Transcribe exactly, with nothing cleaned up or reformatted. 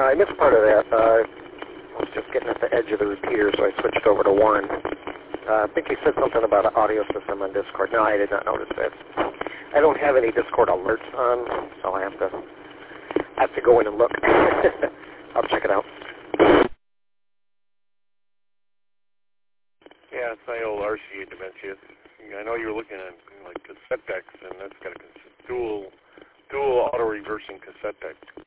I missed part of that. Uh, I was just getting at the edge of the repeater, so I switched over to one. Uh, I think you said something about an audio system on Discord. No, I did not notice that. I don't have any Discord alerts on, so I have to I have to go in and look. I'll check it out. Yeah, it's my old R C A dementia. I know you were looking at like cassette decks, and that's got a dual dual auto reversing cassette deck.